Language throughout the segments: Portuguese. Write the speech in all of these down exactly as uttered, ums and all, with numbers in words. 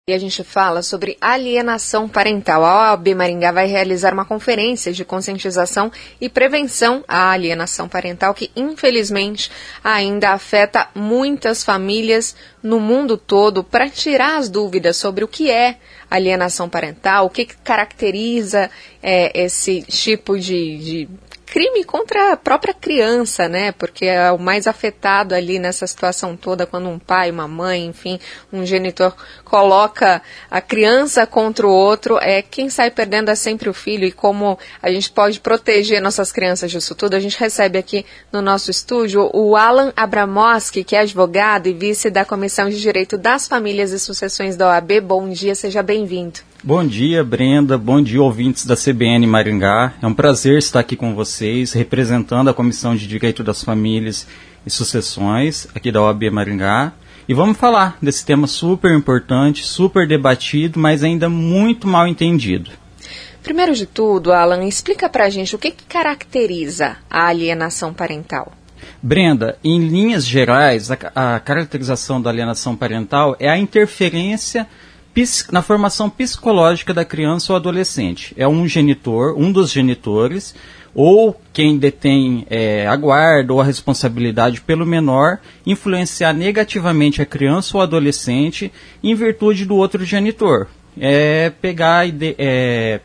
E a gente fala sobre alienação parental. A O A B Maringá vai realizar uma conferência de conscientização e prevenção à alienação parental que, infelizmente, ainda afeta muitas famílias no mundo todo, para tirar as dúvidas sobre o que é alienação parental, o que caracteriza é, esse tipo de... de crime contra a própria criança, né? Porque é o mais afetado ali nessa situação toda, quando um pai, uma mãe, enfim, um genitor coloca a criança contra o outro, é quem sai perdendo é sempre o filho. E como a gente pode proteger nossas crianças disso tudo, a gente recebe aqui no nosso estúdio o Alan Abramoski, que é advogado e vice da Comissão de Direito das Famílias e Sucessões da O A B. Bom dia, seja bem-vindo. Bom dia, Brenda. Bom dia, ouvintes da C B N Maringá. É um prazer estar aqui com vocês, representando a Comissão de Direito das Famílias e Sucessões, aqui da O A B Maringá. E vamos falar desse tema super importante, super debatido, mas ainda muito mal entendido. Primeiro de tudo, Alan, explica pra gente o que, que caracteriza a alienação parental. Brenda, em linhas gerais, a, a caracterização da alienação parental é a interferência na formação psicológica da criança ou adolescente. É um genitor, um dos genitores, ou quem detém é, a guarda ou a responsabilidade pelo menor, influenciar negativamente a criança ou adolescente em virtude do outro genitor. É pegar e de, é,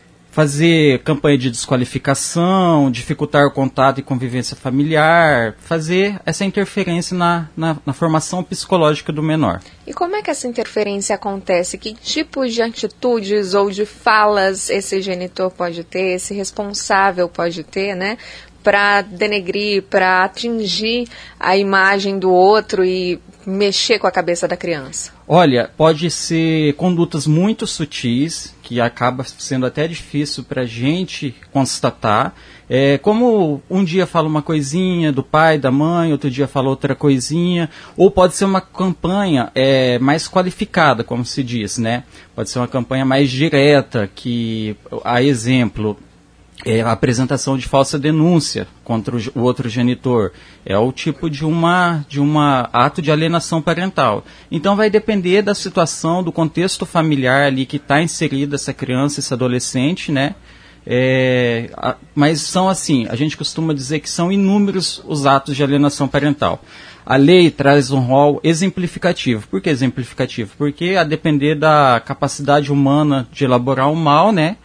fazer campanha de desqualificação, dificultar o contato e convivência familiar, fazer essa interferência na, na, na formação psicológica do menor. E como é que essa interferência acontece? Que tipos de atitudes ou de falas esse genitor pode ter, esse responsável pode ter, né? Para denegrir, para atingir a imagem do outro e mexer com a cabeça da criança? Olha, pode ser condutas muito sutis, que acaba sendo até difícil para a gente constatar. É, como um dia fala uma coisinha do pai, da mãe, outro dia fala outra coisinha, ou pode ser uma campanha é, mais qualificada, como se diz, né? Pode ser uma campanha mais direta, que, a exemplo, é a apresentação de falsa denúncia contra o, o outro genitor. É o tipo de uma de uma ato de alienação parental. Então vai depender da situação, do contexto familiar ali que está inserida essa criança, esse adolescente, né? É, a, mas são assim, a gente costuma dizer que são inúmeros os atos de alienação parental. A lei traz um rol exemplificativo. Por que exemplificativo? Porque a depender da capacidade humana de elaborar o mal, né?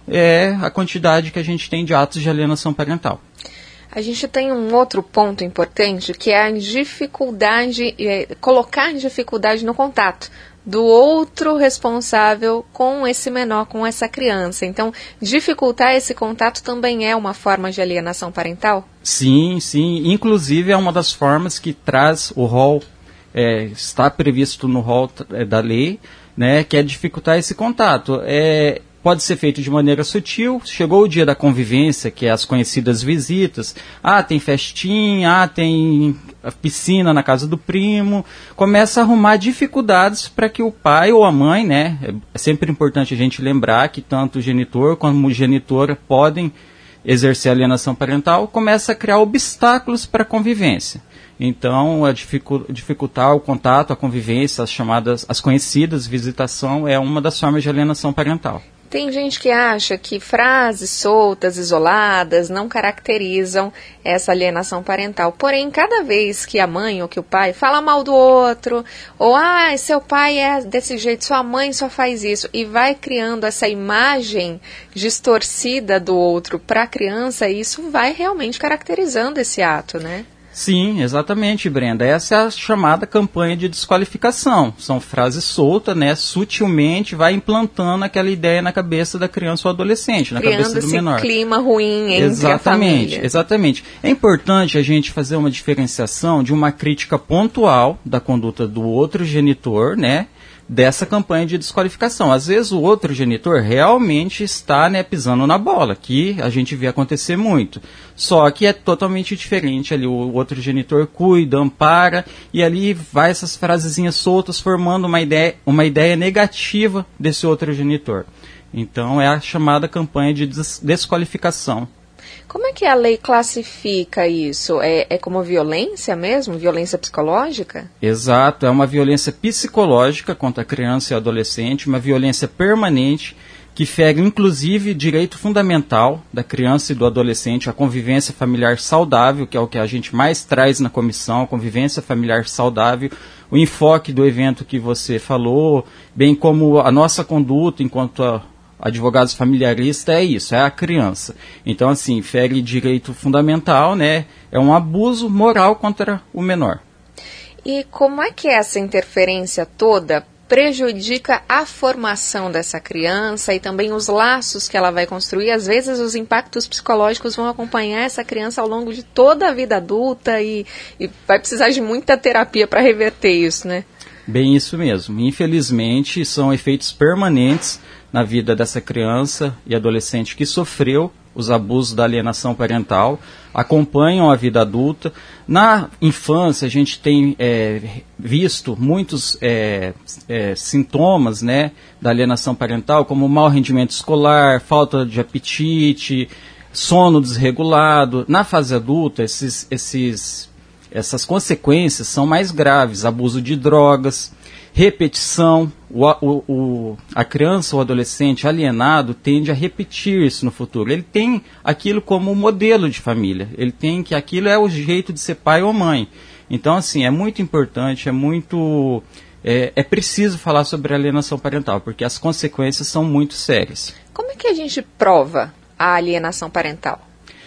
É a quantidade que a gente tem de atos de alienação parental. A gente tem um outro ponto importante, que é a dificuldade, é, colocar dificuldade no contato do outro responsável com esse menor, com essa criança. Então, dificultar esse contato também é uma forma de alienação parental? Sim, sim. Inclusive é uma das formas que traz o rol, é, está previsto no rol é, da lei, né, que é dificultar esse contato. É... Pode ser feito de maneira sutil. Chegou o dia da convivência, que é as conhecidas visitas. Ah, tem festinha, ah, tem piscina na casa do primo. Começa a arrumar dificuldades para que o pai ou a mãe, né? É sempre importante a gente lembrar que tanto o genitor como a genitora podem exercer alienação parental. Começa a criar obstáculos para a convivência. Então, a dificu- dificultar o contato, a convivência, as chamadas, as conhecidas visitação é uma das formas de alienação parental. Tem gente que acha que frases soltas, isoladas, não caracterizam essa alienação parental. Porém, cada vez que a mãe ou que o pai fala mal do outro, ou ah, seu pai é desse jeito, sua mãe só faz isso, e vai criando essa imagem distorcida do outro para a criança, isso vai realmente caracterizando esse ato, né? Sim, exatamente, Brenda. Essa é a chamada campanha de desqualificação. São frases soltas, né? Sutilmente vai implantando aquela ideia na cabeça da criança ou adolescente, na criando cabeça do menor. Criando esse clima ruim entre exatamente, a família. Exatamente. É importante a gente fazer uma diferenciação de uma crítica pontual da conduta do outro genitor, né? Dessa campanha de desqualificação. Às vezes o outro genitor realmente está, né, pisando na bola, que a gente vê acontecer muito. Só que é totalmente diferente ali, o outro genitor cuida, ampara, e ali vai essas frasezinhas soltas formando uma ideia, uma ideia negativa desse outro genitor. Então é a chamada campanha de des- desqualificação. Como é que a lei classifica isso? É, é como violência mesmo? Violência psicológica? Exato, é uma violência psicológica contra a criança e adolescente, uma violência permanente que fere inclusive direito fundamental da criança e do adolescente, a convivência familiar saudável, que é o que a gente mais traz na comissão, a convivência familiar saudável, o enfoque do evento que você falou, bem como a nossa conduta enquanto a advogados familiaristas é isso, é a criança. Então, assim, fere direito fundamental, né? É um abuso moral contra o menor. E como é que essa interferência toda prejudica a formação dessa criança e também os laços que ela vai construir? Às vezes os impactos psicológicos vão acompanhar essa criança ao longo de toda a vida adulta e, e vai precisar de muita terapia para reverter isso, né? Bem, isso mesmo. Infelizmente, são efeitos permanentes na vida dessa criança e adolescente que sofreu os abusos da alienação parental, acompanham a vida adulta. Na infância, a gente tem é, visto muitos é, é, sintomas, né, da alienação parental, como mau rendimento escolar, falta de apetite, sono desregulado. Na fase adulta, esses, esses, essas consequências são mais graves: abuso de drogas, repetição. O, o, o, a criança ou adolescente alienado tende a repetir isso no futuro. Ele tem aquilo como modelo de família. Ele tem que aquilo é o jeito de ser pai ou mãe. Então, assim, é muito importante, é muito... É, é preciso falar sobre a alienação parental, porque as consequências são muito sérias. Como é que a gente prova a alienação parental?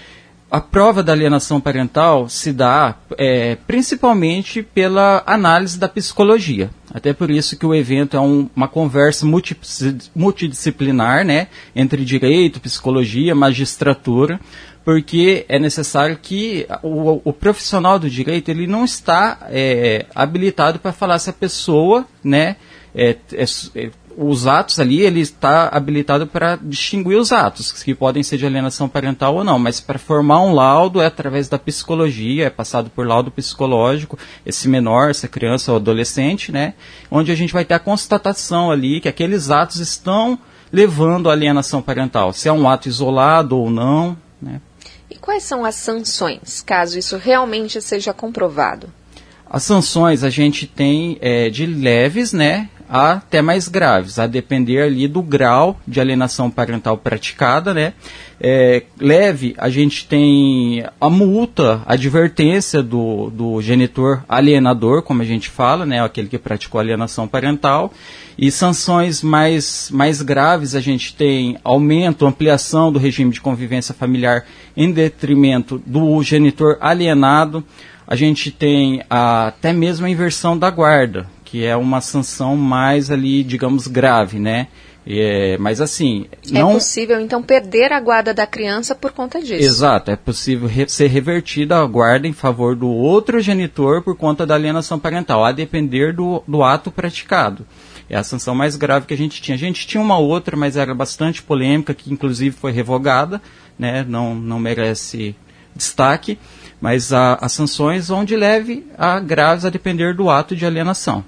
A prova da alienação parental se dá é, principalmente pela análise da psicologia. Até por isso que o evento é um, uma conversa multi, multidisciplinar, né, entre direito, psicologia, magistratura, porque é necessário que o, o profissional do direito ele não está é, habilitado para falar se a pessoa, né, é, é, é, os atos ali, ele está habilitado para distinguir os atos, que podem ser de alienação parental ou não, mas para formar um laudo é através da psicologia, é passado por laudo psicológico, esse menor, essa criança ou adolescente, né, onde a gente vai ter a constatação ali que aqueles atos estão levando à alienação parental, se é um ato isolado ou não, né. E quais são as sanções, caso isso realmente seja comprovado? As sanções a gente tem é, de leves, né, a até mais graves, a depender ali do grau de alienação parental praticada, né. É, leve, a gente tem a multa, a advertência do, do genitor alienador, como a gente fala, né, aquele que praticou alienação parental. E sanções mais, mais graves, a gente tem aumento, ampliação do regime de convivência familiar em detrimento do genitor alienado. A gente tem a, até mesmo a inversão da guarda, que é uma sanção mais ali, digamos, grave, né? É, mas assim... não... É possível, então, perder a guarda da criança por conta disso? Exato, é possível re- ser revertida a guarda em favor do outro genitor por conta da alienação parental, a depender do, do ato praticado. É a sanção mais grave que a gente tinha. A gente tinha uma outra, mas era bastante polêmica, que inclusive foi revogada, né? Não, não merece destaque, mas as sanções vão de leve a graves a depender do ato de alienação.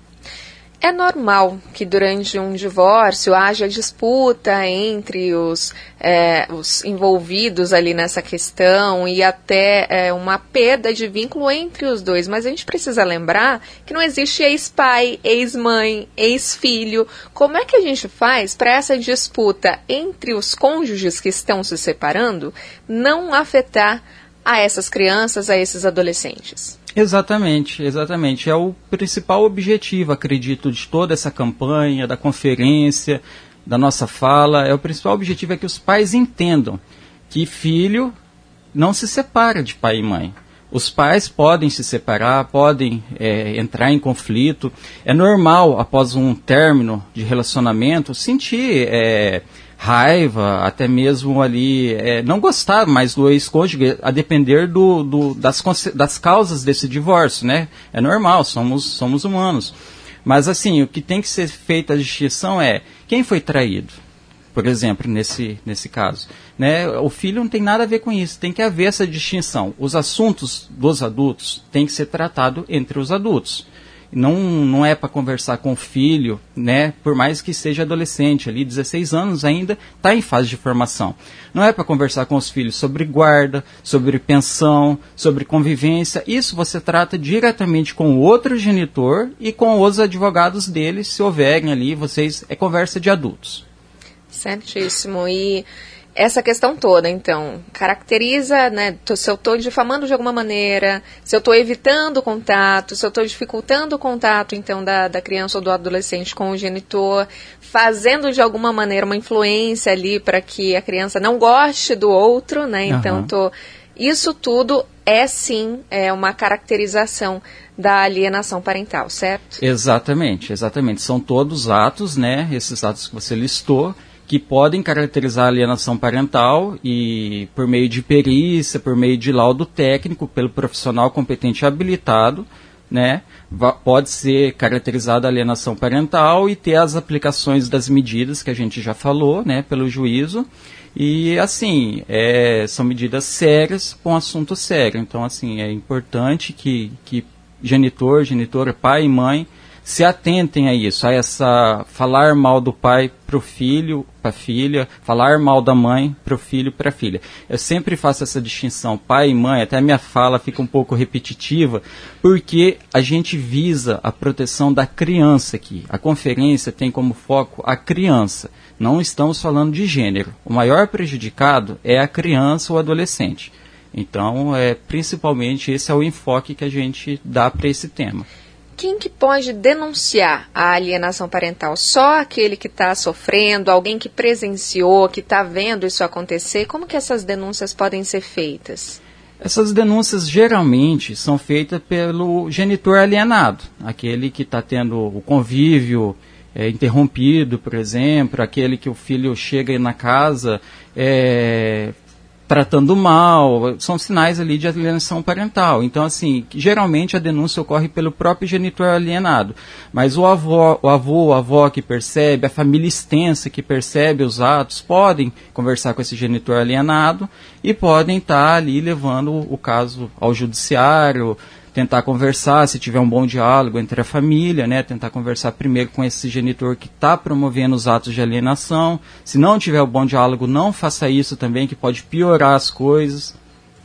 É normal que durante um divórcio haja disputa entre os, é, os envolvidos ali nessa questão e até é, uma perda de vínculo entre os dois, mas a gente precisa lembrar que não existe ex-pai, ex-mãe, ex-filho. Como é que a gente faz para essa disputa entre os cônjuges que estão se separando não afetar a essas crianças, a esses adolescentes? Exatamente, exatamente. É o principal objetivo, acredito, de toda essa campanha, da conferência, da nossa fala. É o principal objetivo é que os pais entendam que filho não se separa de pai e mãe. Os pais podem se separar, podem é, entrar em conflito. É normal, após um término de relacionamento, sentir... É, raiva, até mesmo ali, é, não gostar mais do ex-cônjuge, a depender do, do, das, das causas desse divórcio, né? É normal, somos, somos humanos. Mas, assim, o que tem que ser feita a distinção é quem foi traído, por exemplo, nesse, nesse caso. Né? O filho não tem nada a ver com isso, tem que haver essa distinção. Os assuntos dos adultos têm que ser tratados entre os adultos. Não, não é para conversar com o filho, né? Por mais que seja adolescente, ali, dezesseis anos ainda, está em fase de formação. Não é para conversar com os filhos sobre guarda, sobre pensão, sobre convivência. Isso você trata diretamente com o outro genitor e com os advogados dele, se houverem ali, vocês, é conversa de adultos. Certíssimo. E essa questão toda, então, caracteriza, né, se eu estou difamando de alguma maneira, se eu estou evitando o contato, se eu estou dificultando o contato, então, da, da criança ou do adolescente com o genitor, fazendo de alguma maneira uma influência ali para que a criança não goste do outro, né, então, uhum. tô, isso tudo é, sim, é uma caracterização da alienação parental, certo? Exatamente, exatamente. São todos atos, né, esses atos que você listou, que podem caracterizar a alienação parental e por meio de perícia, por meio de laudo técnico, pelo profissional competente e habilitado, né, pode ser caracterizada a alienação parental e ter as aplicações das medidas que a gente já falou, né, pelo juízo. E, assim, é, são medidas sérias para um assunto sério. Então, assim, é importante que, que genitor, genitora, pai e mãe se atentem a isso, a essa falar mal do pai para o filho, para a filha, falar mal da mãe para o filho, para a filha. Eu sempre faço essa distinção, pai e mãe, até a minha fala fica um pouco repetitiva, porque a gente visa a proteção da criança aqui. A conferência tem como foco a criança, não estamos falando de gênero. O maior prejudicado é a criança ou adolescente. Então, é, principalmente, esse é o enfoque que a gente dá para esse tema. Quem que pode denunciar a alienação parental? Só aquele que está sofrendo, alguém que presenciou, que está vendo isso acontecer? Como que essas denúncias podem ser feitas? Essas denúncias geralmente são feitas pelo genitor alienado, aquele que está tendo o convívio é, interrompido, por exemplo, aquele que o filho chega na casa é, tratando mal, são sinais ali de alienação parental. Então, assim, geralmente a denúncia ocorre pelo próprio genitor alienado, mas o avô, o avô, a avó que percebe, a família extensa que percebe os atos, podem conversar com esse genitor alienado e podem estar ali levando o caso ao judiciário, tentar conversar, se tiver um bom diálogo entre a família, né, tentar conversar primeiro com esse genitor que está promovendo os atos de alienação. Se não tiver um bom diálogo, não faça isso também, que pode piorar as coisas.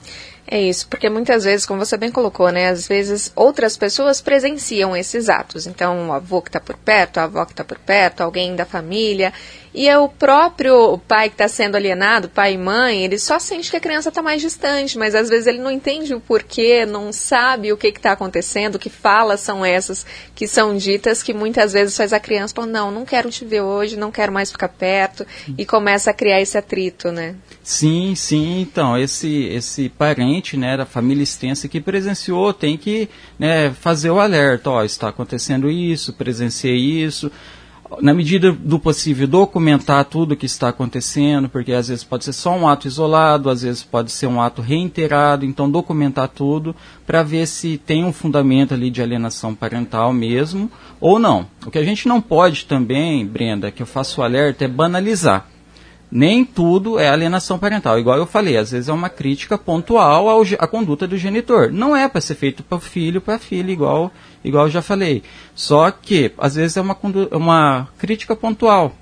É isso, porque muitas vezes, como você bem colocou, né, às vezes outras pessoas presenciam esses atos. Então, o avô que está por perto, a avó que está por perto, alguém da família. E é o próprio pai que está sendo alienado, pai e mãe, ele só sente que a criança está mais distante, mas às vezes ele não entende o porquê, não sabe o que está acontecendo, que falas são essas que são ditas, que muitas vezes faz a criança falar, não, não quero te ver hoje, não quero mais ficar perto, e começa a criar esse atrito, né? Sim, sim, então, esse, esse parente, né, da família extensa que presenciou tem que, né, fazer o alerta, ó, está acontecendo isso, presenciei isso. Na medida do possível, documentar tudo o que está acontecendo, porque às vezes pode ser só um ato isolado, às vezes pode ser um ato reiterado, então documentar tudo para ver se tem um fundamento ali de alienação parental mesmo ou não. O que a gente não pode também, Brenda, que eu faço o alerta, é banalizar. Nem tudo é alienação parental. Igual eu falei, às vezes é uma crítica pontual ao, à conduta do genitor. Não é para ser feito para o filho, para a filha, igual, igual eu já falei. Só que, às vezes, é uma, uma crítica pontual.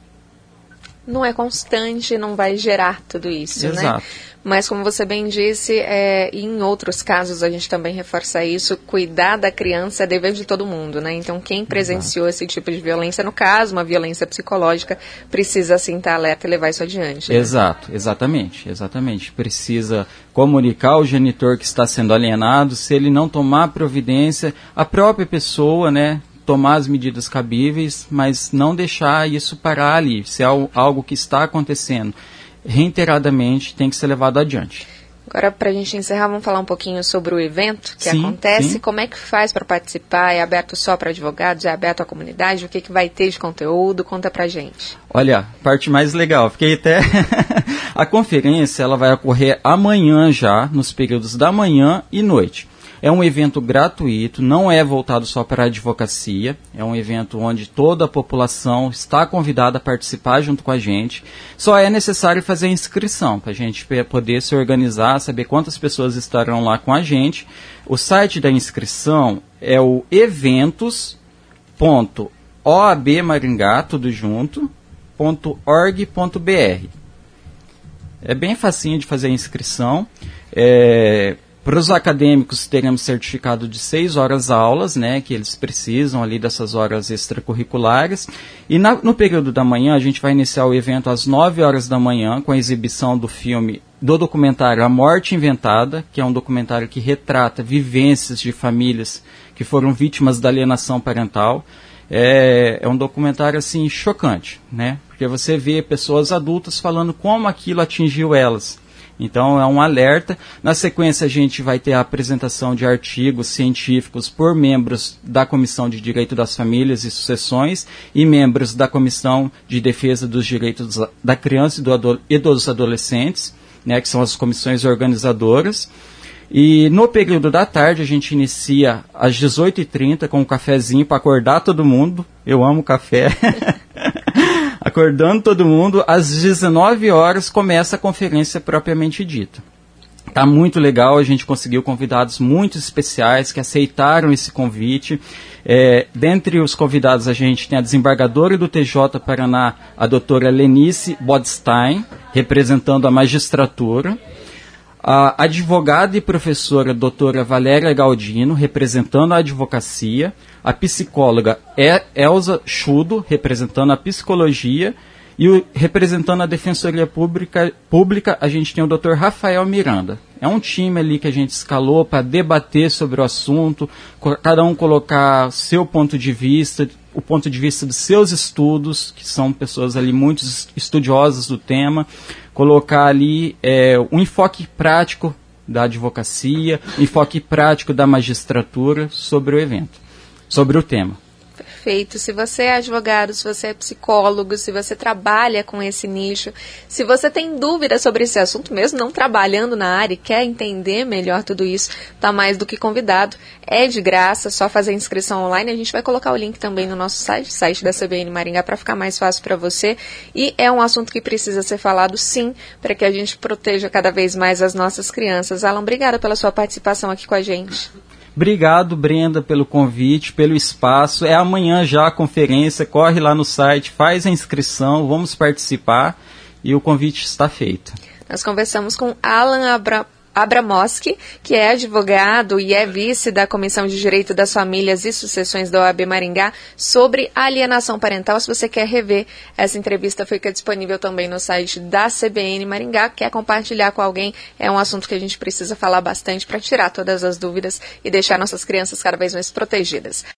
Não é constante, não vai gerar tudo isso, Exato. né? Mas, como você bem disse, é, em outros casos a gente também reforça isso, cuidar da criança é dever de todo mundo, né? Então, quem presenciou Exato. Esse tipo de violência, no caso, uma violência psicológica, precisa, assim, estar alerta e levar isso adiante. Né? Exato, exatamente, exatamente. Precisa comunicar ao genitor que está sendo alienado, se ele não tomar providência, a própria pessoa, né? Tomar as medidas cabíveis, mas não deixar isso parar ali. Se é algo que está acontecendo reiteradamente, tem que ser levado adiante. Agora, para a gente encerrar, vamos falar um pouquinho sobre o evento que sim, acontece. Sim. Como é que faz para participar? É aberto só para advogados? É aberto à comunidade? O que, que vai ter de conteúdo? Conta para gente. Olha, parte mais legal. Fiquei até... A conferência ela vai ocorrer amanhã já, nos períodos da manhã e noite. É um evento gratuito, não é voltado só para a advocacia, é um evento onde toda a população está convidada a participar junto com a gente. Só é necessário fazer a inscrição para a gente poder se organizar, saber quantas pessoas estarão lá com a gente. O site da inscrição é o eventos ponto oabmaringá, tudo junto, ponto org ponto br. É bem facinho de fazer a inscrição. É, para os acadêmicos teremos certificado de seis horas aulas, né, que eles precisam ali dessas horas extracurriculares. E na, no período da manhã a gente vai iniciar o evento às nove horas da manhã com a exibição do filme, do documentário A Morte Inventada, que é um documentário que retrata vivências de famílias que foram vítimas da alienação parental. É, é um documentário assim chocante, né? Porque você vê pessoas adultas falando como aquilo atingiu elas. Então é um alerta. Na sequência a gente vai ter a apresentação de artigos científicos por membros da Comissão de Direito das Famílias e Sucessões e membros da Comissão de Defesa dos Direitos da Criança e, do, e dos Adolescentes, né, que são as comissões organizadoras. E no período da tarde a gente inicia às dezoito e trinta com um cafezinho para acordar todo mundo. Eu amo café. Acordando todo mundo. Às dezenove horas começa a conferência propriamente dita. Tá muito legal, a gente conseguiu convidados muito especiais que aceitaram esse convite. É, dentre os convidados a gente tem a desembargadora do T J Paraná, a doutora Lenice Bodstein, representando a magistratura. A advogada e professora doutora Valéria Galdino, representando a advocacia, a psicóloga Elza Chudo, representando a psicologia, e o, representando a Defensoria Pública, Pública, a gente tem o doutor Rafael Miranda. É um time ali que a gente escalou para debater sobre o assunto, cada um colocar seu ponto de vista, o ponto de vista dos seus estudos, que são pessoas ali muito estudiosas do tema, colocar ali é, um enfoque prático da advocacia, um enfoque prático da magistratura sobre o evento, sobre o tema. Perfeito. Se você é advogado, se você é psicólogo, se você trabalha com esse nicho, se você tem dúvida sobre esse assunto, mesmo não trabalhando na área e quer entender melhor tudo isso, está mais do que convidado. É de graça, só fazer inscrição online. A gente vai colocar o link também no nosso site, site da C B N Maringá, para ficar mais fácil para você. E é um assunto que precisa ser falado, sim, para que a gente proteja cada vez mais as nossas crianças. Alan, obrigada pela sua participação aqui com a gente. Obrigado, Brenda, pelo convite, pelo espaço. É amanhã já a conferência, corre lá no site, faz a inscrição, vamos participar e o convite está feito. Nós conversamos com Alan Abra... Abramoski, que é advogado e é vice da Comissão de Direito das Famílias e Sucessões da O A B Maringá, sobre alienação parental. Se você quer rever essa entrevista, fica disponível também no site da C B N Maringá. Quer compartilhar com alguém, é um assunto que a gente precisa falar bastante para tirar todas as dúvidas e deixar nossas crianças cada vez mais protegidas.